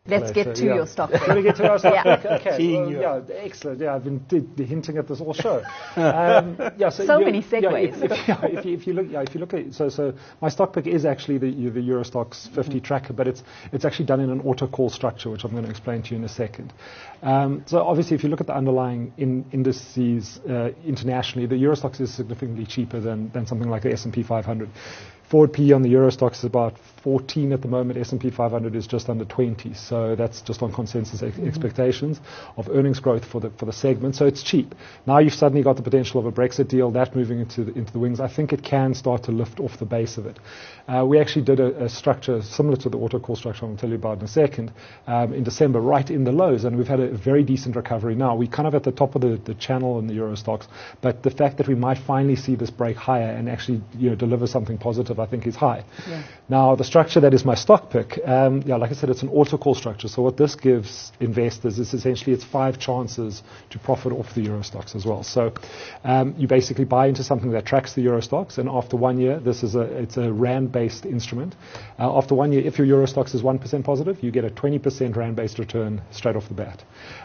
Let's get to your stock pick. Let me get to our stock pick. Okay. Well, Excellent. Yeah, I've been hinting at this all show. So many segues. If you look at so my stock pick is actually the Eurostoxx 50 tracker, but it's actually done in an auto call structure, which I'm going to explain to you in a second. So obviously, if you look at the underlying indices internationally, the Eurostoxx is significantly cheaper than something like the S&P 500. Forward PE on the Eurostoxx is about 14 at the moment. S&P 500 is just under 20. So that's just on consensus expectations of earnings growth for the segment. So it's cheap. Now you've suddenly got the potential of a Brexit deal, that moving into the wings. I think it can start to lift off the base of it. We actually did a structure similar to the auto call structure I'll tell you about in a second, in December, right in the lows. And we've had a very decent recovery now. We're kind of at the top of the channel in the Eurostoxx. But the fact that we might finally see this break higher and actually deliver something positive, I think is high. Yeah. Now, the structure that is my stock pick, like I said, it's an auto call structure. So what this gives investors is essentially it's 5 chances to profit off the Eurostoxx as well. So you basically buy into something that tracks the Eurostoxx, and after 1 year, it's a RAND-based instrument. After 1 year, if your Eurostoxx is 1% positive, you get a 20% RAND-based return straight off the bat.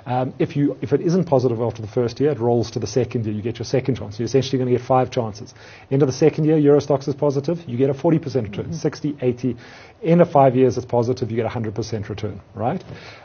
If it isn't positive after the first year, it rolls to the second year. You get your second chance. You're essentially going to get 5 chances. Into the second year, Eurostoxx is positive, you get a 40% return, 60, 80. In 5 years, it's positive, you get 100% return, right?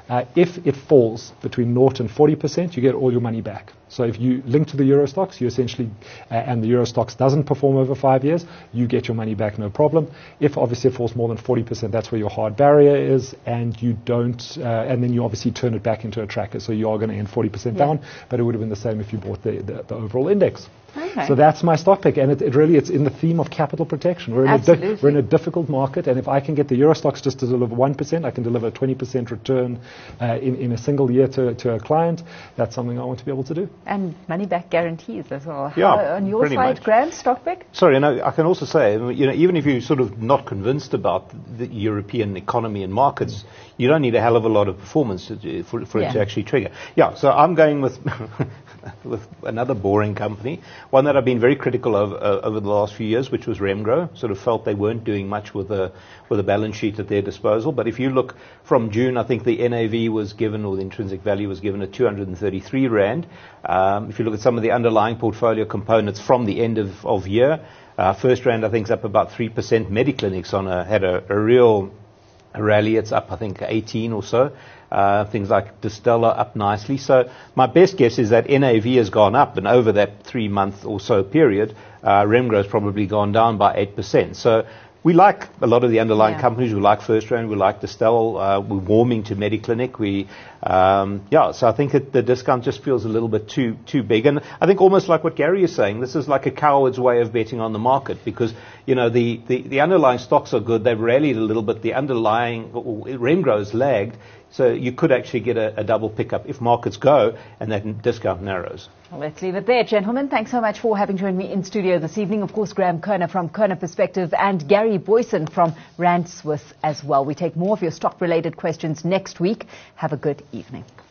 If it falls between 0 and 40%, you get all your money back. So if you link to the Eurostoxx, you essentially, and the Eurostoxx doesn't perform over 5 years, you get your money back, no problem. If obviously it falls more than 40%, that's where your hard barrier is, and you don't, and then you obviously turn it back into a tracker. So you are going to end 40% down, but it would have been the same if you bought the overall index. Okay. So that's my stock pick, and it's in the theme of capital protection. We're in a difficult market, and if I can get the Eurostoxx just to deliver 1%, I can deliver a 20% return in a single year to a client. That's something I want to be able to do. And money back guarantees as well. Yeah, on your side, Graham, stock pick? Sorry, and I can also say, even if you're sort of not convinced about the European economy and markets, you don't need a hell of a lot of performance for it to actually trigger. Yeah, so I'm going with with another boring company, one that I've been very critical of over the last few years, which was Remgro. Sort of felt they weren't doing much with a balance sheet at their disposal. But if you look from June, I think the NAV was given, or the intrinsic value was given, at 233 Rand. If you look at some of the underlying portfolio components from the end of year, First Rand I think is up about 3%. Mediclinics had a real rally. It's up I think 18 or so. Things like Distella up nicely. So my best guess is that NAV has gone up, and over that 3-month or so period, Remgro has probably gone down by 8%. So we like a lot of the underlying companies. We like First Rand. We like Distell. We're warming to Mediclinic. So I think the discount just feels a little bit too big. And I think almost like what Gary is saying, this is like a coward's way of betting on the market, because the underlying stocks are good. They've rallied a little bit. The underlying Remgro's lagged. So you could actually get a double pickup if markets go and that discount narrows. Well, let's leave it there, gentlemen. Thanks so much for having joined me in studio this evening. Of course, Graham Kerner from Kerner Perspective and Gary Boyson from Rand Swiss as well. We take more of your stock-related questions next week. Have a good evening.